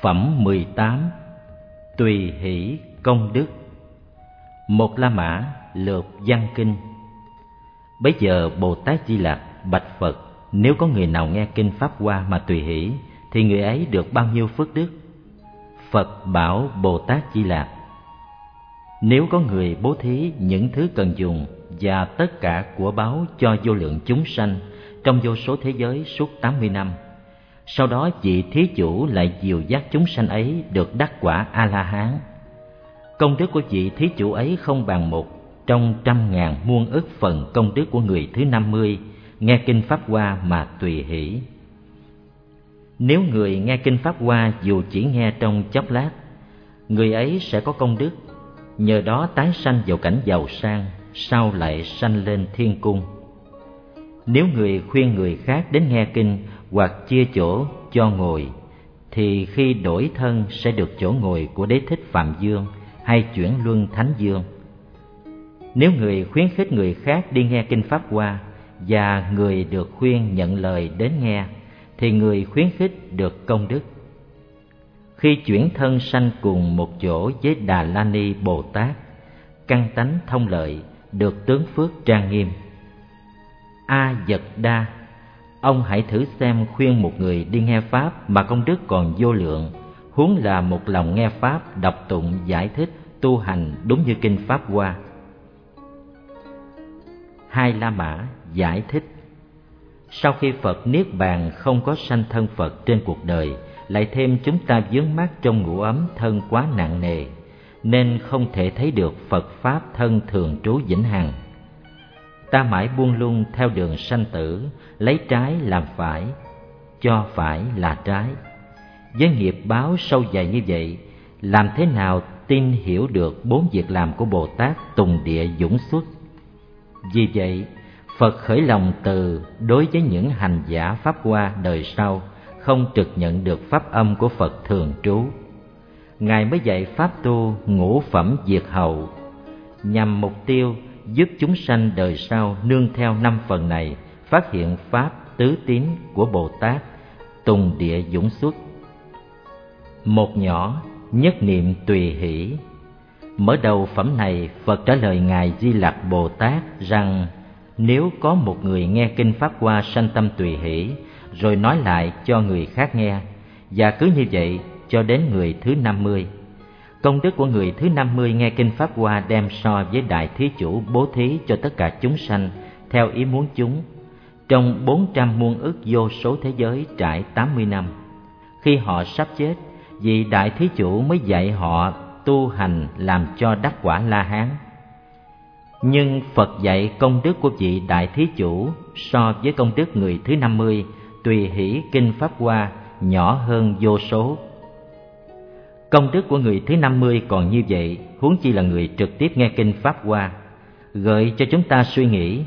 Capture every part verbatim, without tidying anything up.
Phẩm mười tám. Tùy hỷ công đức. Một La Mã lược văn kinh. Bấy giờ Bồ Tát Di Lặc bạch Phật: nếu có người nào nghe kinh Pháp Hoa mà tùy hỷ, thì người ấy được bao nhiêu phước đức? Phật bảo Bồ Tát Di Lặc: nếu có người bố thí những thứ cần dùng và tất cả của báu cho vô lượng chúng sanh trong vô số thế giới suốt tám mươi năm, sau đó vị thí chủ lại dìu dắt chúng sanh ấy được đắc quả A-la-hán, công đức của vị thí chủ ấy không bằng một trong trăm ngàn muôn ức phần công đức của người thứ năm mươi nghe kinh Pháp Hoa mà tùy hỷ. Nếu người nghe kinh Pháp Hoa dù chỉ nghe trong chốc lát, người ấy sẽ có công đức, nhờ đó tái sanh vào cảnh giàu sang, sau lại sanh lên thiên cung. Nếu người khuyên người khác đến nghe kinh hoặc chia chỗ cho ngồi, thì khi đổi thân sẽ được chỗ ngồi của Đế Thích Phạm Dương hay chuyển luân Thánh Dương. Nếu người khuyến khích người khác đi nghe kinh Pháp Hoa và người được khuyên nhận lời đến nghe, thì người khuyến khích được công đức. Khi chuyển thân sanh cùng một chỗ với Đà La Ni Bồ Tát, căn tánh thông lợi, được tướng phước trang nghiêm. A Dật Đa, ông hãy thử xem khuyên một người đi nghe Pháp mà công đức còn vô lượng, huống là một lòng nghe Pháp, đọc tụng, giải thích, tu hành đúng như kinh Pháp Hoa. Hai La Mã giải thích: sau khi Phật niết bàn không có sanh thân Phật trên cuộc đời, lại thêm chúng ta vướng mắc trong ngũ ấm thân quá nặng nề, nên không thể thấy được Phật Pháp thân thường trú vĩnh hằng. Ta mãi buông lung theo đường sanh tử, lấy trái làm phải, cho phải là trái. Với nghiệp báo sâu dày như vậy, làm thế nào tin hiểu được bốn việc làm của Bồ Tát Tùng Địa Dũng Xuất? Vì vậy, Phật khởi lòng từ đối với những hành giả Pháp Hoa đời sau không trực nhận được pháp âm của Phật thường trú. Ngài mới dạy pháp tu ngũ phẩm diệt hậu, nhằm mục tiêu giúp chúng sanh đời sau nương theo năm phần này phát hiện pháp tứ tín của Bồ Tát Tùng Địa Dũng Xuất. Một nhỏ nhất niệm tùy hỷ. Mở đầu phẩm này, Phật trả lời Ngài Di Lặc Bồ Tát rằng nếu có một người nghe kinh Pháp Hoa sanh tâm tùy hỷ, rồi nói lại cho người khác nghe, và cứ như vậy cho đến người thứ năm mươi, công đức của người thứ năm mươi nghe kinh Pháp Hoa đem so với đại thí chủ bố thí cho tất cả chúng sanh theo ý muốn chúng trong bốn trăm muôn ức vô số thế giới trải tám mươi năm. Khi họ sắp chết, vị đại thí chủ mới dạy họ tu hành làm cho đắc quả La Hán. Nhưng Phật dạy công đức của vị đại thí chủ so với công đức người thứ năm mươi tùy hỷ kinh Pháp Hoa nhỏ hơn vô số. Công đức của người thứ năm mươi còn như vậy, huống chi là người trực tiếp nghe kinh Pháp Hoa, gợi cho chúng ta suy nghĩ.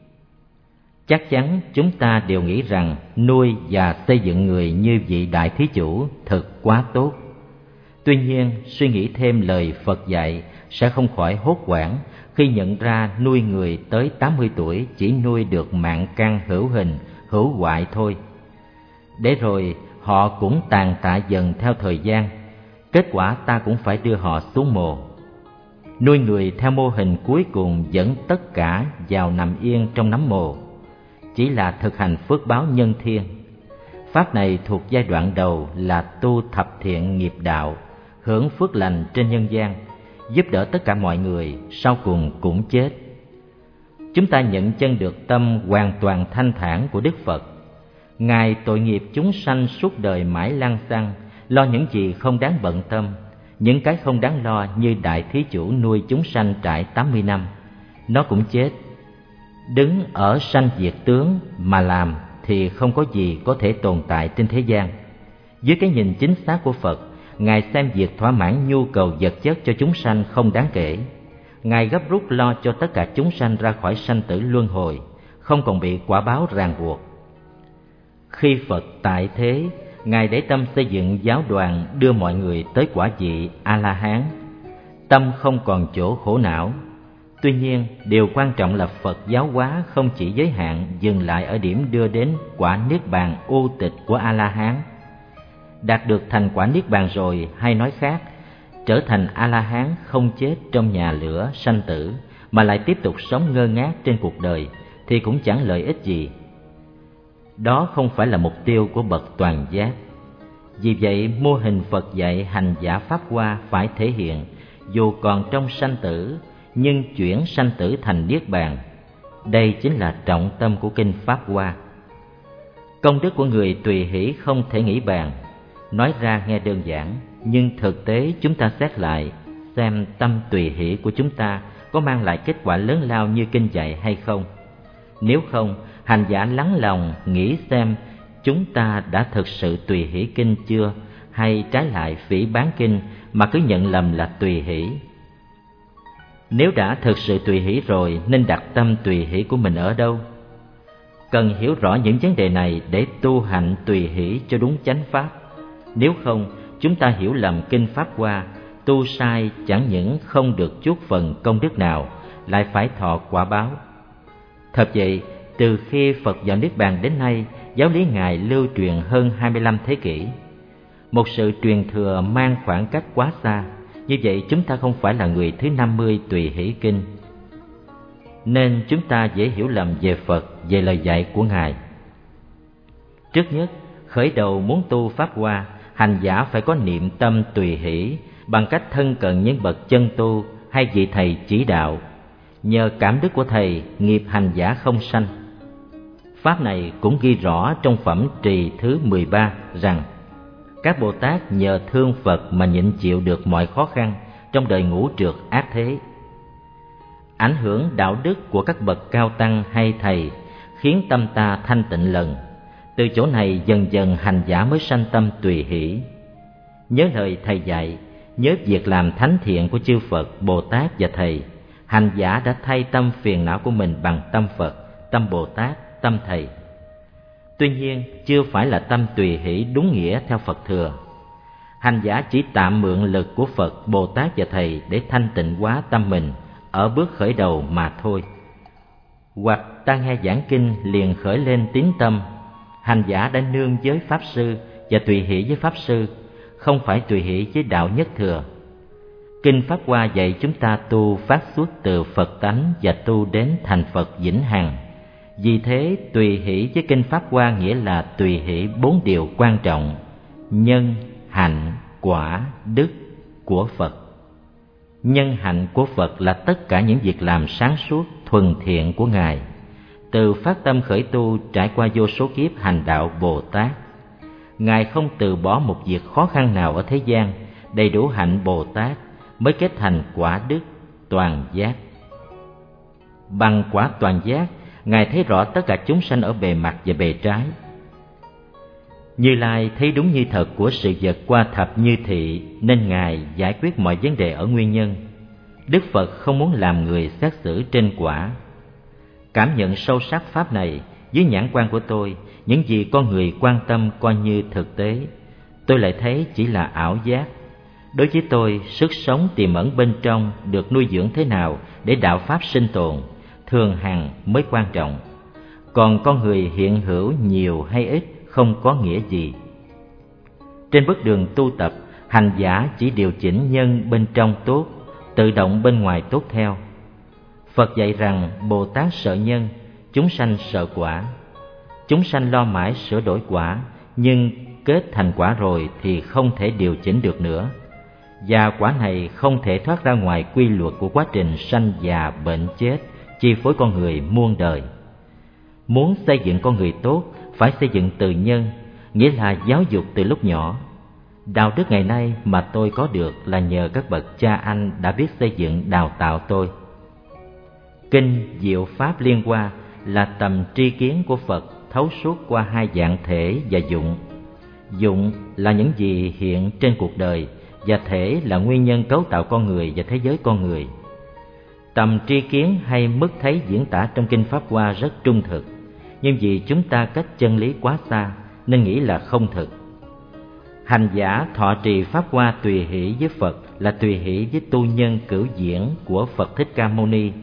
Chắc chắn chúng ta đều nghĩ rằng nuôi và xây dựng người như vị đại thí chủ thật quá tốt. Tuy nhiên, suy nghĩ thêm lời Phật dạy sẽ không khỏi hốt hoảng khi nhận ra nuôi người tới tám mươi tuổi chỉ nuôi được mạng căn hữu hình, hữu hoại thôi. Để rồi họ cũng tàn tạ dần theo thời gian, kết quả ta cũng phải đưa họ xuống mồ. Nuôi người theo mô hình cuối cùng dẫn tất cả vào nằm yên trong nấm mồ, chỉ là thực hành phước báo nhân thiên. Pháp này thuộc giai đoạn đầu là tu thập thiện nghiệp đạo, hưởng phước lành trên nhân gian, giúp đỡ tất cả mọi người, sau cùng cũng chết. Chúng ta nhận chân được tâm hoàn toàn thanh thản của Đức Phật. Ngài tội nghiệp chúng sanh suốt đời mãi lăng xăng, lo những gì không đáng bận tâm, những cái không đáng lo như đại thí chủ nuôi chúng sanh trải tám mươi năm, nó cũng chết. Đứng ở sanh diệt tướng mà làm thì không có gì có thể tồn tại trên thế gian. Dưới cái nhìn chính xác của Phật, Ngài xem việc thỏa mãn nhu cầu vật chất cho chúng sanh không đáng kể. Ngài gấp rút lo cho tất cả chúng sanh ra khỏi sanh tử luân hồi, không còn bị quả báo ràng buộc. Khi Phật tại thế, Ngài để tâm xây dựng giáo đoàn đưa mọi người tới quả vị A-la-hán. Tâm không còn chỗ khổ não. Tuy nhiên, điều quan trọng là Phật giáo hóa không chỉ giới hạn dừng lại ở điểm đưa đến quả niết bàn u tịch của A-la-hán. đạt được thành quả niết bàn rồi, hay nói khác, trở thành A-la-hán không chết trong nhà lửa sanh tử mà lại tiếp tục sống ngơ ngác trên cuộc đời thì cũng chẳng lợi ích gì. Đó không phải là mục tiêu của bậc toàn giác. Vì vậy, mô hình Phật dạy hành giả Pháp Hoa phải thể hiện dù còn trong sanh tử nhưng chuyển sanh tử thành niết bàn. Đây chính là trọng tâm của kinh Pháp Hoa. Công đức của người tùy hỷ không thể nghĩ bàn. Nói ra nghe đơn giản, nhưng thực tế chúng ta xét lại xem tâm tùy hỷ của chúng ta có mang lại kết quả lớn lao như kinh dạy hay không. Nếu không, hành giả lắng lòng nghĩ xem chúng ta đã thực sự tùy hỷ kinh chưa, hay trái lại phỉ báng kinh mà cứ nhận lầm là tùy hỷ. Nếu đã thực sự tùy hỷ rồi, nên đặt tâm tùy hỷ của mình ở đâu? Cần hiểu rõ những vấn đề này để tu hạnh tùy hỷ cho đúng chánh pháp. Nếu không, chúng ta hiểu lầm kinh Pháp Hoa, tu sai chẳng những không được chút phần công đức nào, lại phải thọ quả báo. Thật vậy, từ khi Phật vào Niết Bàn đến nay, giáo lý Ngài lưu truyền hơn hai mươi lăm thế kỷ. Một sự truyền thừa mang khoảng cách quá xa, như vậy chúng ta không phải là người thứ năm mươi tùy hỷ kinh. Nên chúng ta dễ hiểu lầm về Phật, về lời dạy của Ngài. Trước nhất, khởi đầu muốn tu Pháp Hoa, hành giả phải có niệm tâm tùy hỷ bằng cách thân cận những bậc chân tu hay vị thầy chỉ đạo. Nhờ cảm đức của thầy, nghiệp hành giả không sanh. Pháp này cũng ghi rõ trong phẩm trì thứ mười ba rằng các Bồ Tát nhờ thương Phật mà nhịn chịu được mọi khó khăn trong đời ngũ trược ác thế. Ảnh hưởng đạo đức của các bậc cao tăng hay thầy khiến tâm ta thanh tịnh lần. Từ chỗ này dần dần hành giả mới sanh tâm tùy hỷ. Nhớ lời thầy dạy, nhớ việc làm thánh thiện của chư Phật, Bồ Tát và thầy, hành giả đã thay tâm phiền não của mình bằng tâm Phật, tâm Bồ Tát, tâm thầy. Tuy nhiên, chưa phải là tâm tùy hỷ đúng nghĩa theo Phật thừa. Hành giả chỉ tạm mượn lực của Phật, Bồ Tát và thầy để thanh tịnh hóa tâm mình ở bước khởi đầu mà thôi. Hoặc ta nghe giảng kinh liền khởi lên tín tâm, hành giả đã nương với Pháp Sư và tùy hỷ với Pháp Sư, không phải tùy hỷ với đạo nhất thừa. Kinh Pháp Hoa dạy chúng ta tu phát xuất từ Phật tánh và tu đến thành Phật vĩnh hằng. Vì thế, tùy hỷ với kinh Pháp Hoa nghĩa là tùy hỷ bốn điều quan trọng: nhân, hạnh, quả, đức của Phật. Nhân hạnh của Phật là tất cả những việc làm sáng suốt, thuần thiện của Ngài. Từ phát tâm khởi tu trải qua vô số kiếp hành đạo Bồ Tát, Ngài không từ bỏ một việc khó khăn nào ở thế gian, đầy đủ hạnh Bồ Tát mới kết thành quả đức toàn giác. Bằng quả toàn giác, Ngài thấy rõ tất cả chúng sanh ở bề mặt và bề trái. Như Lai thấy đúng như thật của sự vật qua thập như thị, nên Ngài giải quyết mọi vấn đề ở nguyên nhân. Đức Phật không muốn làm người xét xử trên quả. Cảm nhận sâu sắc pháp này, dưới nhãn quan của tôi, những gì con người quan tâm coi như thực tế, tôi lại thấy chỉ là ảo giác. Đối với tôi, sức sống tiềm ẩn bên trong được nuôi dưỡng thế nào để đạo pháp sinh tồn, thường hằng mới quan trọng. Còn con người hiện hữu nhiều hay ít không có nghĩa gì. Trên bước đường tu tập, hành giả chỉ điều chỉnh nhân bên trong tốt, tự động bên ngoài tốt theo. Phật dạy rằng Bồ Tát sợ nhân, chúng sanh sợ quả. Chúng sanh lo mãi sửa đổi quả, nhưng kết thành quả rồi thì không thể điều chỉnh được nữa. Và quả này không thể thoát ra ngoài quy luật của quá trình sanh già bệnh chết, chi phối con người muôn đời. Muốn xây dựng con người tốt, phải xây dựng từ nhân, nghĩa là giáo dục từ lúc nhỏ. Đạo đức ngày nay mà tôi có được là nhờ các bậc cha anh đã biết xây dựng đào tạo tôi. Kinh Diệu Pháp Liên Hoa là tầm tri kiến của Phật thấu suốt qua hai dạng thể và dụng. Dụng là những gì hiện trên cuộc đời, và thể là nguyên nhân cấu tạo con người và thế giới con người. Tầm tri kiến hay mức thấy diễn tả trong kinh Pháp Hoa rất trung thực, nhưng vì chúng ta cách chân lý quá xa nên nghĩ là không thực. Hành giả thọ trì Pháp Hoa tùy hỷ với Phật là tùy hỷ với tu nhân cửu diễn của Phật Thích Ca Mâu Ni,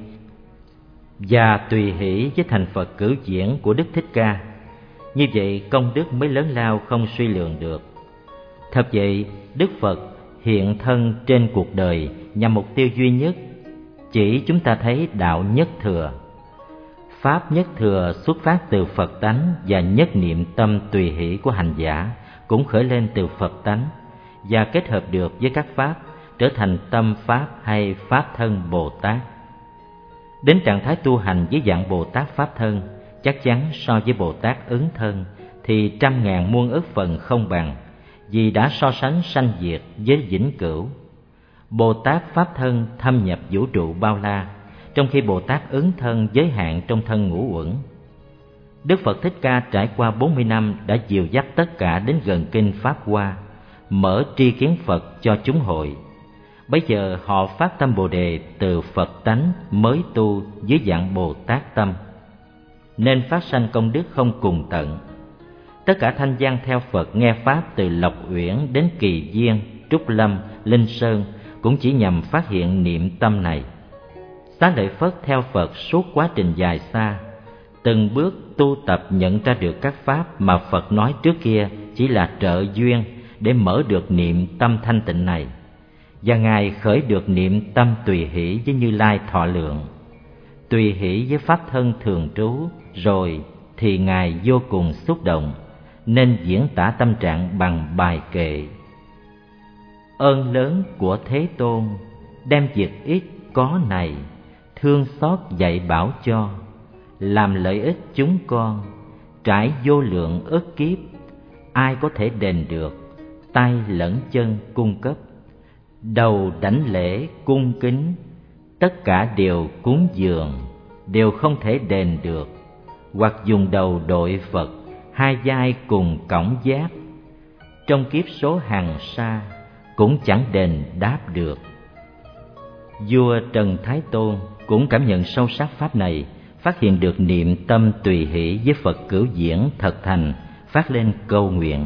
và tùy hỷ với thành Phật cửu diễn của Đức Thích Ca. Như vậy công đức mới lớn lao không suy lượng được. Thật vậy, Đức Phật hiện thân trên cuộc đời nhằm mục tiêu duy nhất, chỉ chúng ta thấy đạo nhất thừa. Pháp nhất thừa xuất phát từ Phật tánh, và nhất niệm tâm tùy hỷ của hành giả cũng khởi lên từ Phật tánh và kết hợp được với các pháp, trở thành tâm Pháp hay Pháp thân Bồ Tát. Đến trạng thái tu hành với dạng Bồ Tát Pháp thân, chắc chắn so với Bồ Tát ứng thân thì trăm ngàn muôn ức phần không bằng, vì đã so sánh sanh diệt với vĩnh cửu. Bồ Tát Pháp thân thâm nhập vũ trụ bao la, trong khi Bồ Tát ứng thân giới hạn trong thân ngũ uẩn. Đức Phật Thích Ca trải qua bốn mươi năm đã dìu dắt tất cả đến gần kinh Pháp Hoa, mở tri kiến Phật cho chúng hội. Bây giờ họ phát tâm Bồ Đề từ Phật tánh mới tu dưới dạng Bồ Tát tâm, nên phát sanh công đức không cùng tận. Tất cả thanh văn theo Phật nghe Pháp từ Lộc Uyển đến Kỳ Viên, Trúc Lâm, Linh Sơn cũng chỉ nhằm phát hiện niệm tâm này. Xá Lợi Phất theo Phật suốt quá trình dài xa, từng bước tu tập nhận ra được các pháp mà Phật nói trước kia chỉ là trợ duyên để mở được niệm tâm thanh tịnh này, và Ngài khởi được niệm tâm tùy hỷ với Như Lai thọ lượng, tùy hỷ với pháp thân thường trú. Rồi thì Ngài vô cùng xúc động, nên diễn tả tâm trạng bằng bài kệ: ơn lớn của Thế Tôn, đem việc ít có này, thương xót dạy bảo cho, làm lợi ích chúng con, trải vô lượng ức kiếp, ai có thể đền được, tay lẫn chân cung cấp, đầu đảnh lễ cung kính, tất cả đều cúng dường, đều không thể đền được, hoặc dùng đầu đội Phật, hai vai cùng cõng giác, trong kiếp số hàng xa cũng chẳng đền đáp được. Vua Trần Thái Tôn cũng cảm nhận sâu sắc pháp này, phát hiện được niệm tâm tùy hỷ với Phật cửu diễn thật thành, phát lên câu nguyện: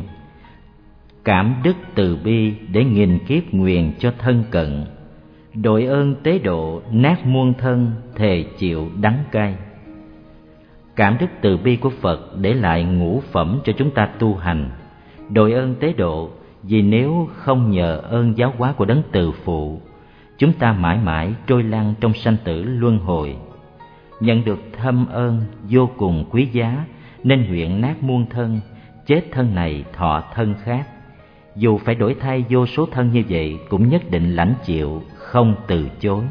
cảm đức từ bi để nghìn kiếp nguyện cho thân cận, đội ơn tế độ nát muôn thân, thề chịu đắng cay. Cảm đức từ bi của Phật để lại ngũ phẩm cho chúng ta tu hành, đội ơn tế độ, vì nếu không nhờ ơn giáo hóa của đấng từ phụ, chúng ta mãi mãi trôi lăn trong sanh tử luân hồi. Nhận được thâm ơn vô cùng quý giá, nên nguyện nát muôn thân, chết thân này thọ thân khác. Dù phải đổi thay vô số thân như vậy, cũng nhất định lãnh chịu, không từ chối.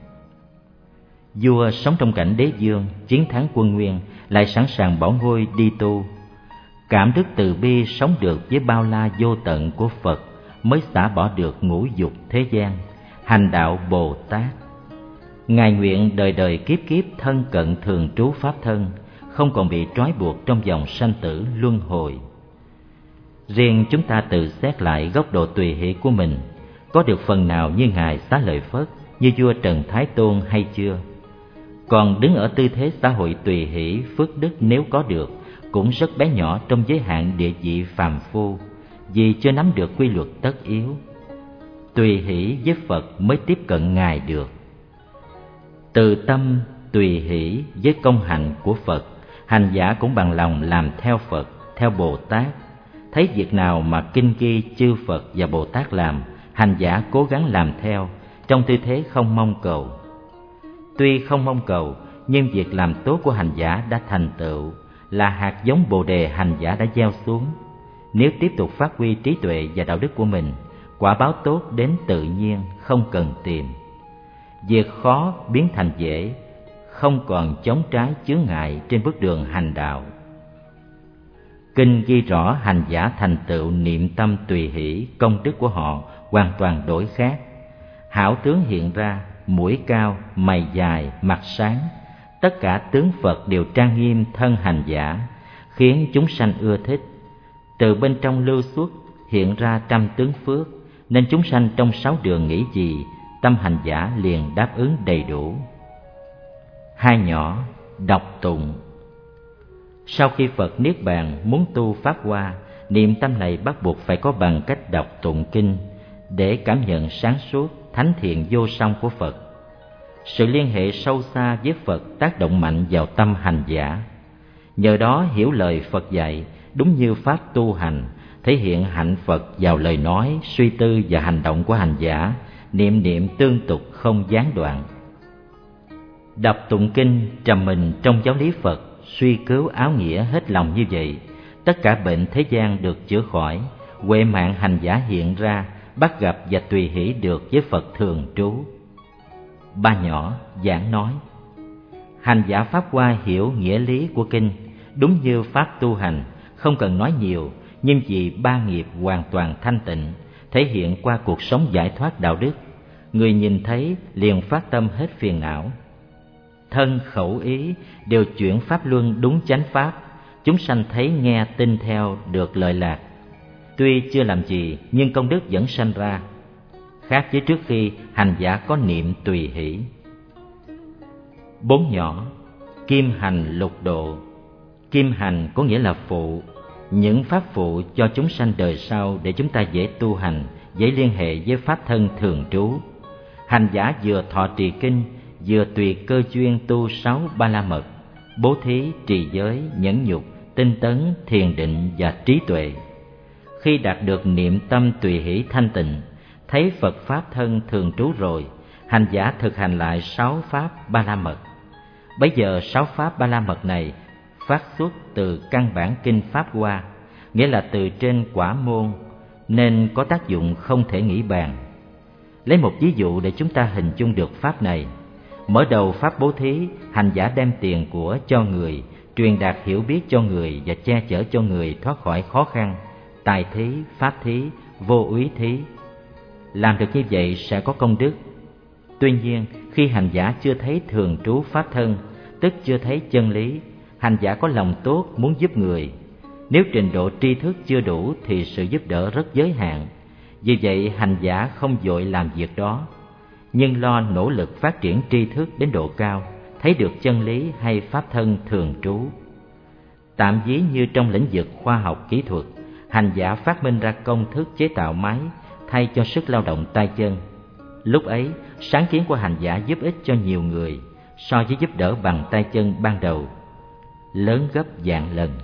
Vua sống trong cảnh đế dương, chiến thắng quân Nguyên, lại sẵn sàng bỏ ngôi đi tu. Cảm đức từ bi sống được với bao la vô tận của Phật, mới xả bỏ được ngũ dục thế gian, hành đạo Bồ Tát. Ngài nguyện đời đời kiếp kiếp thân cận thường trú pháp thân, không còn bị trói buộc trong dòng sanh tử luân hồi. Riêng chúng ta tự xét lại góc độ tùy hỷ của mình, có được phần nào như Ngài Xá Lợi Phất, như vua Trần Thái Tôn hay chưa? Còn đứng ở tư thế xã hội tùy hỷ, phước đức nếu có được, cũng rất bé nhỏ trong giới hạn địa vị phàm phu, vì chưa nắm được quy luật tất yếu. Tùy hỷ với Phật mới tiếp cận Ngài được. Từ tâm tùy hỷ với công hạnh của Phật, hành giả cũng bằng lòng làm theo Phật, theo Bồ Tát. Thấy việc nào mà kinh ghi chư Phật và Bồ Tát làm, hành giả cố gắng làm theo, trong tư thế không mong cầu. Tuy không mong cầu, nhưng việc làm tốt của hành giả đã thành tựu, là hạt giống Bồ Đề hành giả đã gieo xuống. Nếu tiếp tục phát huy trí tuệ và đạo đức của mình, quả báo tốt đến tự nhiên, không cần tìm. Việc khó biến thành dễ, không còn chống trái chướng ngại trên bước đường hành đạo. Kinh ghi rõ hành giả thành tựu niệm tâm tùy hỷ, công đức của họ hoàn toàn đổi khác. Hảo tướng hiện ra, mũi cao, mày dài, mặt sáng, tất cả tướng Phật đều trang nghiêm thân hành giả, khiến chúng sanh ưa thích. Từ bên trong lưu xuất hiện ra trăm tướng phước, nên chúng sanh trong sáu đường nghĩ gì, tâm hành giả liền đáp ứng đầy đủ. Hai nhỏ, đọc tụng. Sau khi Phật niết bàn muốn tu pháp hoa, niệm tâm này bắt buộc phải có bằng cách đọc tụng kinh để cảm nhận sáng suốt, thánh thiện vô song của Phật. Sự liên hệ sâu xa với Phật tác động mạnh vào tâm hành giả. Nhờ đó hiểu lời Phật dạy đúng như pháp tu hành, thể hiện hạnh Phật vào lời nói, suy tư và hành động của hành giả, niệm niệm tương tục không gián đoạn. Đọc tụng kinh, trầm mình trong giáo lý Phật, suy cứu áo nghĩa hết lòng như vậy, tất cả bệnh thế gian được chữa khỏi, huệ mạng hành giả hiện ra, bắt gặp và tùy hỷ được với Phật thường trú. Ba nhỏ giảng nói: hành giả Pháp Hoa hiểu nghĩa lý của kinh, đúng như pháp tu hành, không cần nói nhiều, nhưng vì ba nghiệp hoàn toàn thanh tịnh, thể hiện qua cuộc sống giải thoát đạo đức, người nhìn thấy liền phát tâm hết phiền não. Thân khẩu ý đều chuyển pháp luân đúng chánh pháp, chúng sanh thấy nghe tin theo được lợi lạc. Tuy chưa làm gì nhưng công đức vẫn sanh ra, khác với trước khi hành giả có niệm tùy hỷ. Bốn nhỏ kim hành lục độ. Kim hành có nghĩa là phụ, những pháp phụ cho chúng sanh đời sau để chúng ta dễ tu hành, dễ liên hệ với pháp thân thường trú. Hành giả vừa thọ trì kinh, vừa tùy cơ duyên tu sáu ba la mật, bố thí, trì giới, nhẫn nhục, tinh tấn, thiền định và trí tuệ. Khi đạt được niệm tâm tùy hỷ thanh tịnh, thấy Phật pháp thân thường trú rồi, hành giả thực hành lại sáu pháp ba la mật. Bấy giờ sáu pháp ba la mật này phát xuất từ căn bản kinh Pháp Hoa, nghĩa là từ trên quả môn, nên có tác dụng không thể nghĩ bàn. Lấy một ví dụ để chúng ta hình dung được pháp này. Mở đầu pháp bố thí, hành giả đem tiền của cho người, truyền đạt hiểu biết cho người và che chở cho người thoát khỏi khó khăn, tài thí, pháp thí, vô úy thí. Làm được như vậy sẽ có công đức. Tuy nhiên, khi hành giả chưa thấy thường trú pháp thân, tức chưa thấy chân lý, hành giả có lòng tốt muốn giúp người. Nếu trình độ tri thức chưa đủ thì sự giúp đỡ rất giới hạn. Vì vậy hành giả không vội làm việc đó, nhưng lo nỗ lực phát triển tri thức đến độ cao, thấy được chân lý hay pháp thân thường trú. Tạm ví như trong lĩnh vực khoa học kỹ thuật, hành giả phát minh ra công thức chế tạo máy thay cho sức lao động tay chân. Lúc ấy, sáng kiến của hành giả giúp ích cho nhiều người so với giúp đỡ bằng tay chân ban đầu, lớn gấp vạn lần.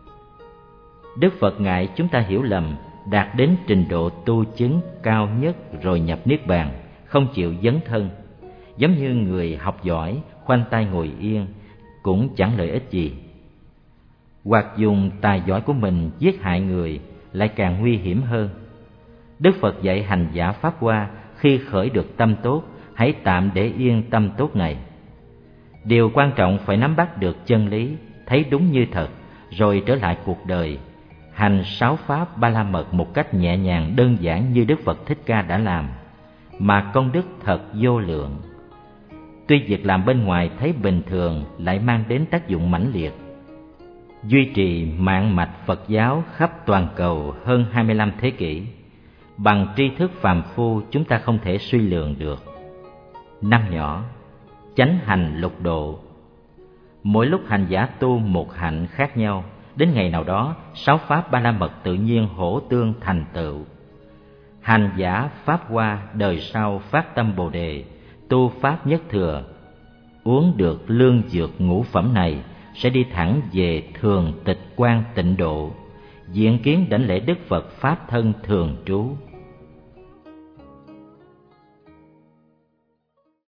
Đức Phật ngại chúng ta hiểu lầm, đạt đến trình độ tu chứng cao nhất rồi nhập niết bàn, không chịu dấn thân. Giống như người học giỏi, khoanh tay ngồi yên, cũng chẳng lợi ích gì. Hoặc dùng tài giỏi của mình giết hại người, lại càng nguy hiểm hơn. Đức Phật dạy hành giả Pháp Hoa, khi khởi được tâm tốt, hãy tạm để yên tâm tốt này. Điều quan trọng phải nắm bắt được chân lý, thấy đúng như thật, rồi trở lại cuộc đời, hành sáu pháp ba la mật một cách nhẹ nhàng đơn giản như Đức Phật Thích Ca đã làm, mà công đức thật vô lượng. Tuy việc làm bên ngoài thấy bình thường lại mang đến tác dụng mãnh liệt. Duy trì mạng mạch Phật giáo khắp toàn cầu hơn hai mươi lăm thế kỷ, bằng tri thức phàm phu chúng ta không thể suy lường được. Năm nhỏ chánh hành lục độ. Mỗi lúc hành giả tu một hạnh khác nhau, đến ngày nào đó sáu pháp ba la mật tự nhiên hỗ tương thành tựu. Hành giả Pháp Hoa đời sau phát tâm Bồ đề, tu pháp nhất thừa, uống được lương dược ngũ phẩm này sẽ đi thẳng về thường tịch quan tịnh độ, diện kiến đảnh lễ Đức Phật pháp thân thường trú.